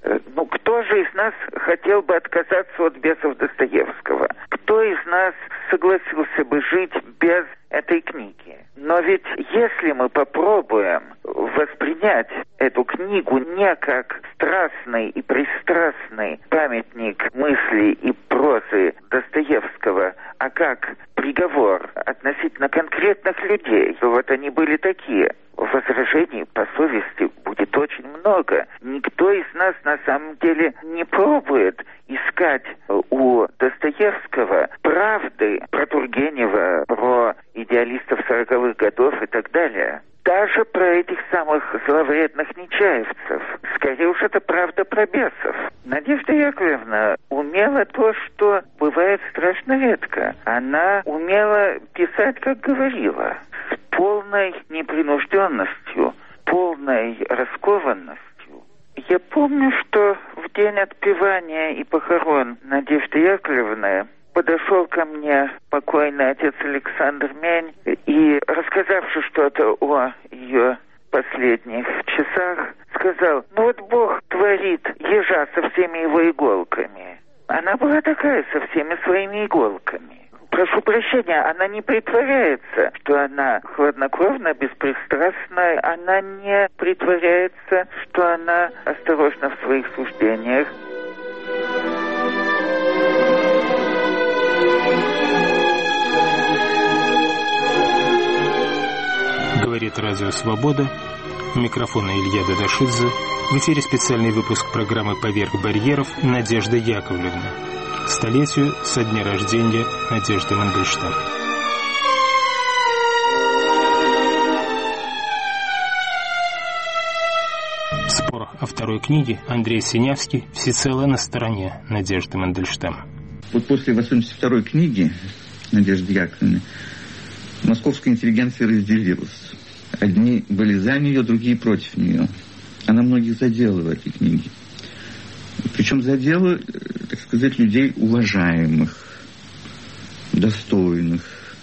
Ну, кто же из нас хотел бы отказаться от бесов Достоевского? Кто из нас согласился бы жить без этой книги? Но ведь если мы попробуем воспринять эту книгу не как страстный и пристрастный памятник мыслей и прозы Достоевского, а как приговор относительно конкретных людей, то вот они были такие. Возражений по совести будет очень много. Никто из нас на самом деле не пробует искать у Достоевского правды про Тургенева, про идеалистов сороковых годов и так далее. Даже про этих самых зловредных нечаевцев. Скорее уж это правда про бесов. Надежда Яковлевна умела то, что бывает страшно редко. Она умела писать, как говорила, с полной непринужденностью, полной раскованностью. Я помню, что в день отпевания и похорон Надежды Яковлевны подошел ко мне покойный отец Александр Мень и, рассказавши что-то о ее последних часах, сказал: ну вот Бог творит ежа со всеми его иголками. Она была такая, со всеми своими иголками. Прошу прощения, она не притворяется, что она хладнокровна, беспристрастна, она не притворяется, что она осторожна в своих суждениях. Говорит Радио Свобода. У микрофона Илья Дадашидзе. В эфире специальный выпуск программы «Поверх барьеров» Надежда Яковлевна. К столетию со дня рождения Надежды Мандельштам. В спорах о второй книге Андрей Синявский всецело на стороне Надежды Мандельштам. Вот после восемьдесят второй книги Надежды Яковлевны московская интеллигенция разделилась. Одни были за нее, другие против нее. Она многих задела в этой книге. Причем задела, так сказать, людей уважаемых, достойных,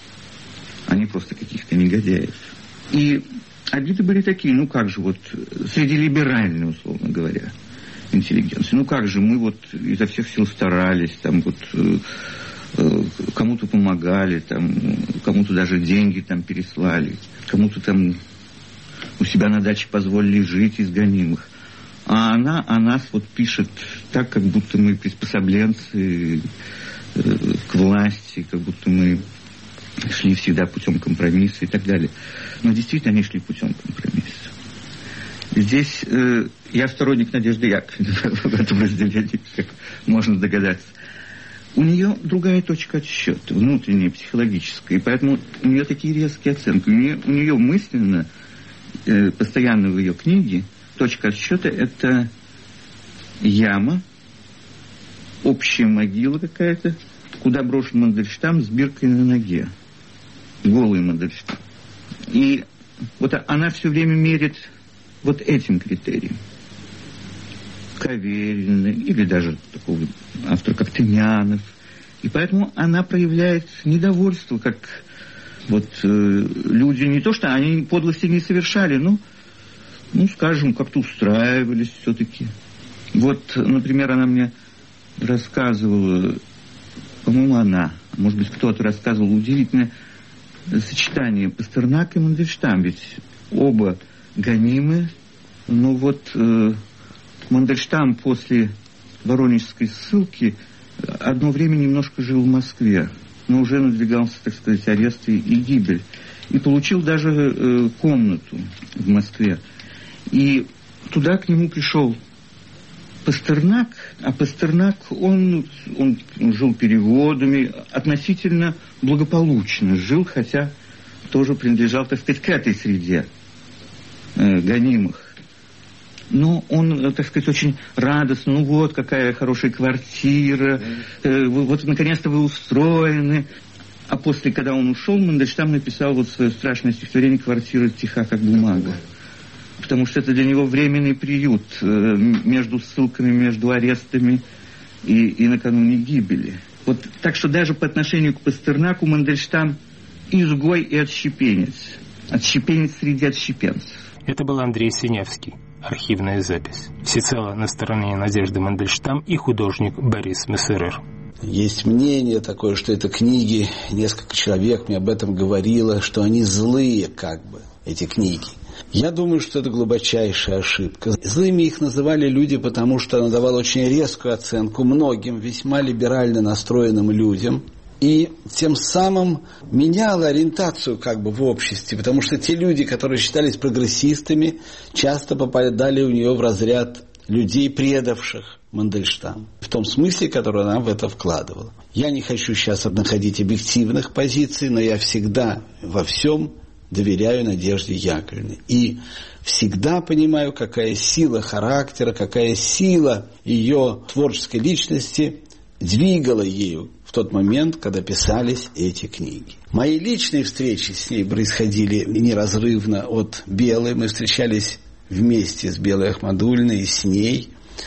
а не просто каких-то негодяев. И обиды были такие: ну как же, вот среди либеральной, условно говоря, интеллигенции, ну как же, мы вот изо всех сил старались, там вот кому-то помогали, там, кому-то даже деньги там переслали, кому-то там у себя на даче позволили жить из гонимых. А она о нас вот пишет так, как будто мы приспособленцы э, к власти, как будто мы шли всегда путем компромисса и так далее. Но действительно они шли путем компромисса. Здесь э, я сторонник Надежды Яковлевны в этом разделении, как можно догадаться. У нее другая точка отсчета, внутренняя, психологическая, и поэтому у нее такие резкие оценки. У нее, у нее мысленно, э, постоянно в ее книге, точка отсчета — это яма, общая могила какая-то, куда брошен Мандельштам с биркой на ноге. Голый Мандельштам. И вот она все время мерит вот этим критерием. Каверина, или даже такого автора, как Тынянов. И поэтому она проявляет недовольство, как вот э, люди, не то что они подлости не совершали, но, ну, скажем, как-то устраивались все-таки. Вот, например, она мне рассказывала, по-моему, она, может быть, кто-то рассказывал, удивительное сочетание Пастернак и Мандельштам, ведь оба гонимы, но вот... Э, Мандельштам после воронежской ссылки одно время немножко жил в Москве, но уже надвигался, так сказать, арест и гибель. И получил даже э, комнату в Москве. И туда к нему пришел Пастернак, а Пастернак, он, он жил переводами, относительно благополучно жил, хотя тоже принадлежал, так сказать, к этой среде э, гонимых. Но он, так сказать, очень радостно, ну вот, какая хорошая квартира, э, вот, наконец-то вы устроены. А после, когда он ушел, Мандельштам написал вот свое страшное стихотворение «Квартира тиха, как бумага». Потому что это для него временный приют э, между ссылками, между арестами и, и накануне гибели. Вот, так что даже по отношению к Пастернаку Мандельштам изгой и отщепенец. Отщепенец среди отщепенцев. Это был Андрей Синявский. архивная запись. Всецело на стороне Надежды Мандельштам и художник Борис Мессерер. Есть мнение такое, что это книги, несколько человек мне об этом говорило, что они злые как бы, эти книги. Я думаю, что это глубочайшая ошибка. Злыми их называли люди, потому что она давала очень резкую оценку многим весьма либерально настроенным людям. И тем самым меняла ориентацию как бы в обществе, потому что те люди, которые считались прогрессистами, часто попадали у нее в разряд людей, предавших Мандельштам, в том смысле, который она в это вкладывала. Я не хочу сейчас находить объективных позиций, но я всегда во всем доверяю Надежде Яковлевне. И всегда понимаю, какая сила характера, какая сила ее творческой личности двигала ею в тот момент, когда писались эти книги. Мои личные встречи с ней происходили неразрывно от Белой. Мы встречались вместе с Белой Ахмадуллиной и с ней.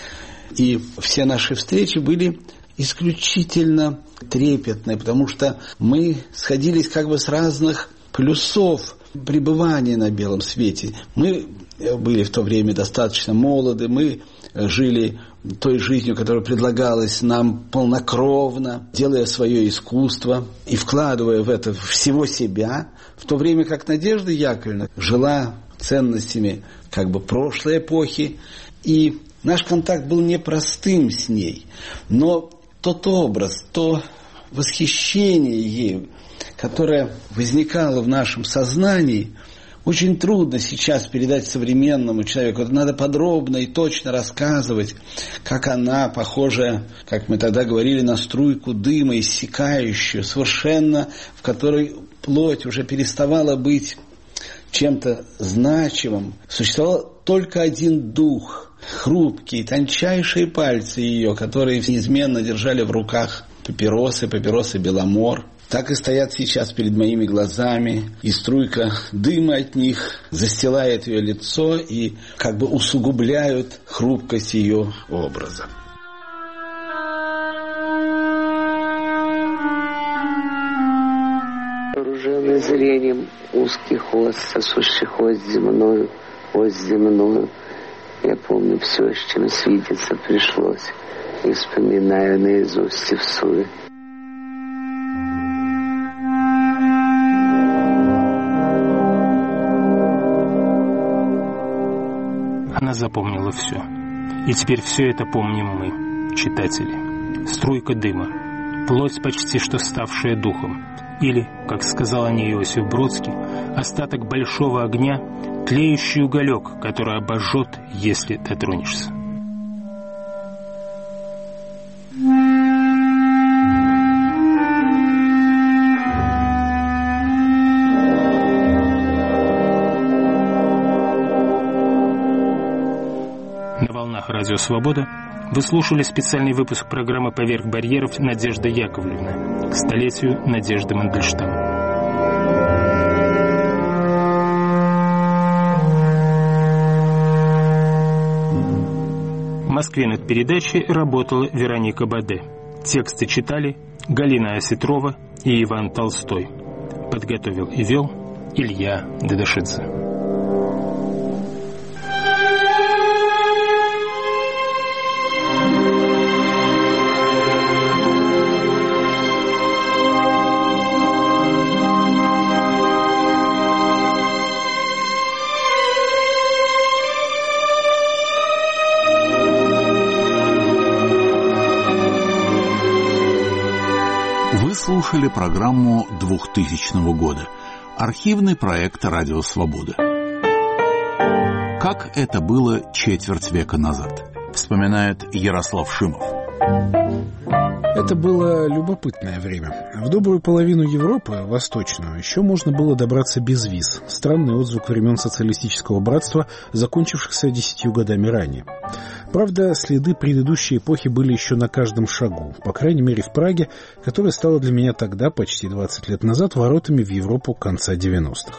И все наши встречи были исключительно трепетные, потому что мы сходились как бы с разных плюсов пребывания на белом свете. Мы были в то время достаточно молоды, мы жили той жизнью, которая предлагалась нам полнокровно, делая свое искусство и вкладывая в это всего себя, в то время как Надежда Яковлевна жила ценностями как бы прошлой эпохи, и наш контакт был непростым с ней, но тот образ, то восхищение ею, которое возникало в нашем сознании, очень трудно сейчас передать современному человеку. Это надо подробно и точно рассказывать, как она, похожая, как мы тогда говорили, на струйку дыма, иссякающую, совершенно, в которой плоть уже переставала быть чем-то значимым. Существовал только один дух, хрупкие, тончайшие пальцы ее, которые неизменно держали в руках папиросы, папиросы Беломор. Так и стоят сейчас перед моими глазами, и струйка дыма от них застилает ее лицо и как бы усугубляют хрупкость ее образа. Вооруженный зрением узких ос, сосущих ось земную, ось земную, я помню все, с чем свидеться пришлось, и вспоминаю наизусть и всуе. Она запомнила все. И теперь все это помним мы, читатели. Струйка дыма, плоть почти что ставшая духом. Или, как сказал о ней Иосиф Бродский, остаток большого огня, тлеющий уголек, который обожжет, если дотронешься. Радио «Свобода». Вы слушали специальный выпуск программы «Поверх барьеров» Надежда Яковлевна к столетию Надежды Мандельштам. В Москве над передачей работала Вероника Баде. Тексты читали Галина Осетрова и Иван Толстой. Подготовил и вел Илья Дадашидзе. Слушали программу двухтысячного года. Архивный проект «Радио Свобода». Как это было четверть века назад, вспоминает Ярослав Шимов. Это было любопытное время. В добрую половину Европы, восточную, еще можно было добраться без виз. Странный отзвук времен социалистического братства, закончившихся десятью годами ранее. Правда, следы предыдущей эпохи были еще на каждом шагу, по крайней мере в Праге, которая стала для меня тогда, почти двадцать лет назад, воротами в Европу конца девяностых.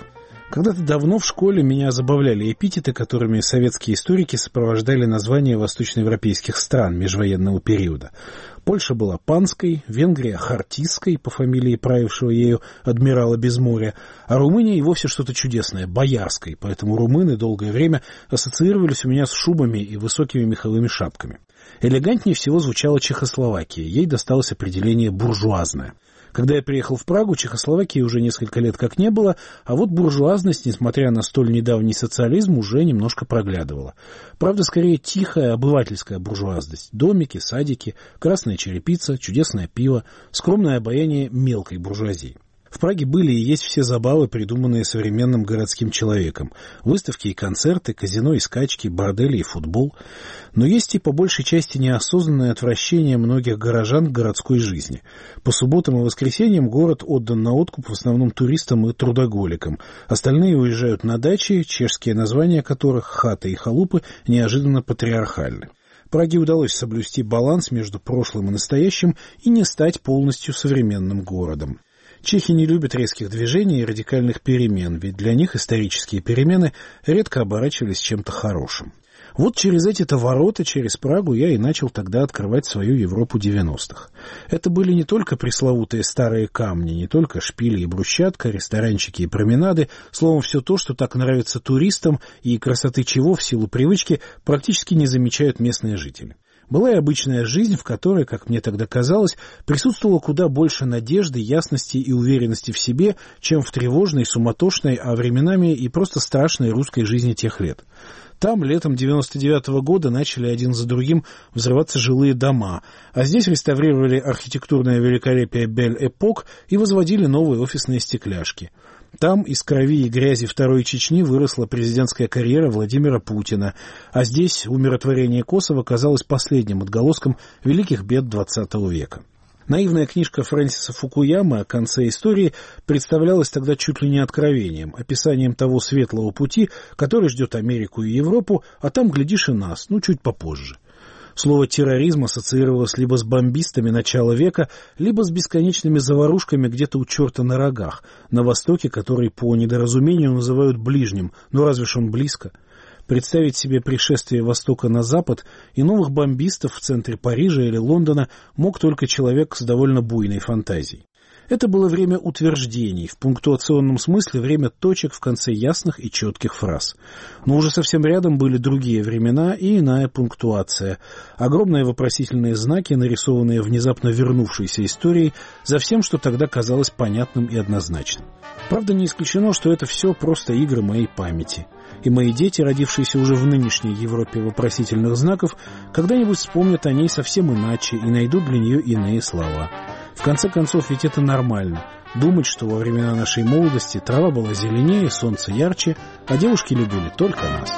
Когда-то давно в школе меня забавляли эпитеты, которыми советские историки сопровождали названия восточноевропейских стран межвоенного периода. Польша была панской, Венгрия — хартистской, по фамилии правившего ею адмирала Безморья, а Румыния и вовсе что-то чудесное — боярской, поэтому румыны долгое время ассоциировались у меня с шубами и высокими меховыми шапками. Элегантнее всего звучала Чехословакия, ей досталось определение «буржуазная». Когда я приехал в Прагу, Чехословакии уже несколько лет как не было, а вот буржуазность, несмотря на столь недавний социализм, уже немножко проглядывала. Правда, скорее тихая обывательская буржуазность. Домики, садики, красная черепица, чудесное пиво, скромное обаяние мелкой буржуазии. В Праге были и есть все забавы, придуманные современным городским человеком. Выставки и концерты, казино и скачки, бордели и футбол. Но есть и по большей части неосознанное отвращение многих горожан к городской жизни. По субботам и воскресеньям город отдан на откуп в основном туристам и трудоголикам. Остальные уезжают на дачи, чешские названия которых, хаты и халупы, неожиданно патриархальны. Праге удалось соблюсти баланс между прошлым и настоящим и не стать полностью современным городом. Чехи не любят резких движений и радикальных перемен, ведь для них исторические перемены редко оборачивались чем-то хорошим. Вот через эти-то ворота, через Прагу, я и начал тогда открывать свою Европу девяностых. Это были не только пресловутые старые камни, не только шпили и брусчатка, ресторанчики и променады, словом, все то, что так нравится туристам и красоты чего в силу привычки практически не замечают местные жители. Была и обычная жизнь, в которой, как мне тогда казалось, присутствовало куда больше надежды, ясности и уверенности в себе, чем в тревожной, суматошной, а временами и просто страшной русской жизни тех лет. Там летом девяносто девятого года начали один за другим взрываться жилые дома, а здесь реставрировали архитектурное великолепие Бель-Эпок и возводили новые офисные стекляшки. Там из крови и грязи Второй Чечни выросла президентская карьера Владимира Путина, а здесь умиротворение Косово казалось последним отголоском великих бед двадцатого века. Наивная книжка Фрэнсиса Фукуямы о конце истории представлялась тогда чуть ли не откровением, описанием того светлого пути, который ждет Америку и Европу, а там, глядишь, и нас, ну, чуть попозже. Слово «терроризм» ассоциировалось либо с бомбистами начала века, либо с бесконечными заварушками где-то у черта на рогах, на востоке, который по недоразумению называют ближним, но разве ж он близко? Представить себе пришествие Востока на Запад и новых бомбистов в центре Парижа или Лондона мог только человек с довольно буйной фантазией. Это было время утверждений, в пунктуационном смысле время точек в конце ясных и четких фраз. Но уже совсем рядом были другие времена и иная пунктуация. Огромные вопросительные знаки, нарисованные внезапно вернувшейся историей, за всем, что тогда казалось понятным и однозначным. Правда, не исключено, что это все просто игры моей памяти. И мои дети, родившиеся уже в нынешней Европе вопросительных знаков, когда-нибудь вспомнят о ней совсем иначе и найдут для нее иные слова. В конце концов, ведь это нормально. Думать, что во времена нашей молодости трава была зеленее, солнце ярче, а девушки любили только нас.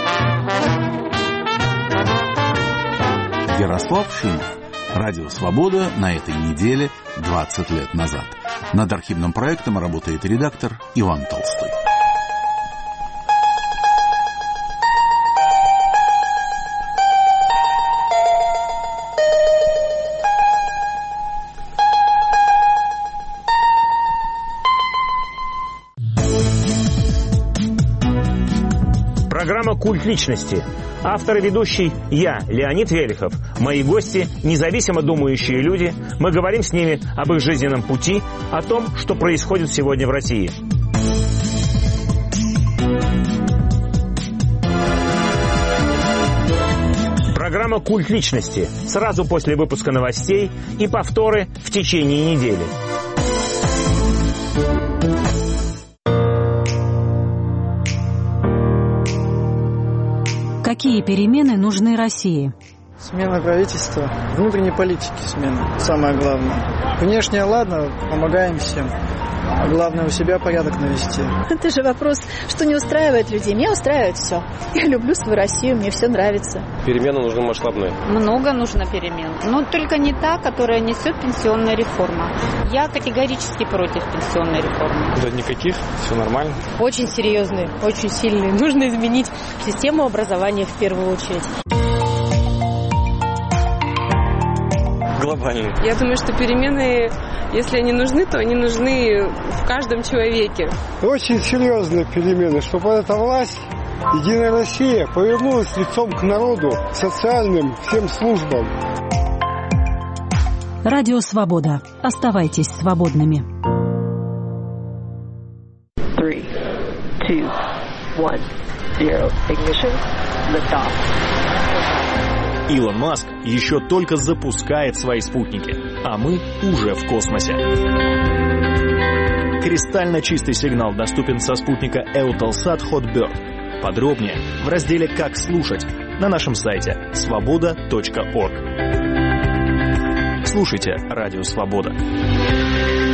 Ярослав Шимов. Радио «Свобода» на этой неделе двадцать лет назад. Над архивным проектом работает редактор Иван Толстой. Программа «Культ личности». Автор и ведущий я, Леонид Велихов. Мои гости – независимо думающие люди. Мы говорим с ними об их жизненном пути, о том, что происходит сегодня в России. Программа «Культ личности» сразу после выпуска новостей и повторы в течение недели. Какие перемены нужны России? Смена правительства, внутренней политики смена, самое главное. Внешне, ладно, помогаем всем. А главное, у себя порядок навести. Это же вопрос, что не устраивает людей. Меня устраивает все. Я люблю свою Россию, мне все нравится. Перемены нужны масштабные. Много нужно перемен. Но только не та, которая несет пенсионная реформа. Я категорически против пенсионной реформы. Да никаких, все нормально. Очень серьезные, очень сильные. Нужно изменить систему образования в первую очередь. нормально. Я думаю, что перемены, если они нужны, то они нужны в каждом человеке. Очень серьезные перемены, чтобы эта власть, Единая Россия, повернулась лицом к народу, к социальным всем службам. Радио «Свобода». Оставайтесь свободными. Three, two, one, zero. Ignition. Lift off. Илон Маск еще только запускает свои спутники, а мы уже в космосе. Кристально чистый сигнал доступен со спутника Eutelsat Hotbird. Подробнее в разделе «Как слушать» на нашем сайте свобода точка орг. Слушайте Радио Свобода.